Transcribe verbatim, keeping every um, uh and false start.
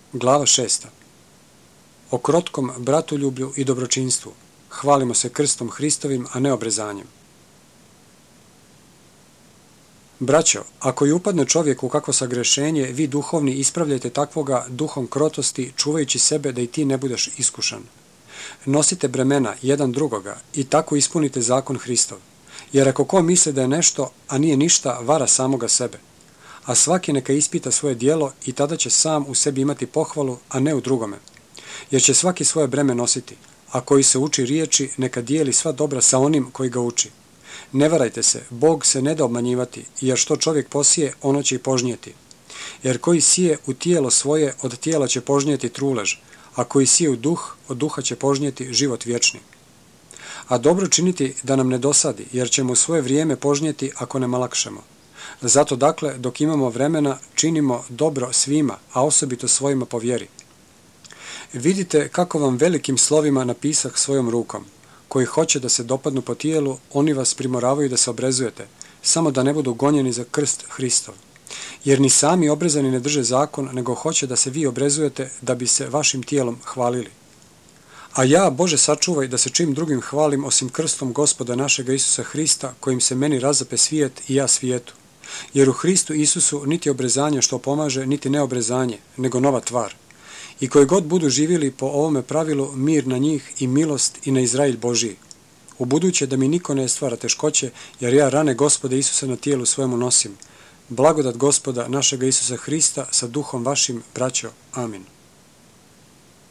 Glava šesta. O krotkom bratoljublju i dobročinstvu. Hvalimo se krstom Hristovim, a ne obrezanjem. Braćo, ako i upadne čovjek u kakvo sagrešenje, vi duhovni ispravljajte takvoga duhom krotosti, čuvajući sebe da i ti ne budeš iskušan. Nosite bremena jedan drugoga i tako ispunite zakon Hristov. Jer ako ko misli da je nešto, a nije ništa, vara samoga sebe. A svaki neka ispita svoje djelo i tada će sam u sebi imati pohvalu, a ne u drugome. Jer će svaki svoje breme nositi, a koji se uči riječi, neka dijeli sva dobra sa onim koji ga uči. Ne varajte se, Bog se ne da obmanjivati, jer što čovjek posije, ono će i požnijeti. Jer koji sije u tijelo svoje, od tijela će požnijeti trulež, a koji sije u duh, od duha će požnijeti život vječni. A dobro činiti da nam ne dosadi, jer ćemo u svoje vrijeme požnijeti ako ne malakšemo. Zato dakle, dok imamo vremena, činimo dobro svima, a osobito svojima po vjeri. Vidite kako vam velikim slovima napisah svojom rukom. Koji hoće da se dopadnu po tijelu, oni vas primoravaju da se obrezujete, samo da ne budu gonjeni za krst Hristov. Jer ni sami obrezani ne drže zakon, nego hoće da se vi obrezujete da bi se vašim tijelom hvalili. A ja, Bože, sačuvaj da se čim drugim hvalim osim krstom Gospoda našega Isusa Hrista, kojim se meni razape svijet i ja svijetu. Jer u Hristu Isusu niti obrezanje što pomaže, niti neobrezanje, nego nova tvar. I koji god budu živjeli po ovome pravilu, mir na njih i milost i na Izrael Božiji. Ubuduće da mi niko ne stvara teškoće, jer ja rane Gospoda Isusa na tijelu svojemu nosim. Blagodat Gospoda našega Isusa Hrista sa duhom vašim, braćo. Amin.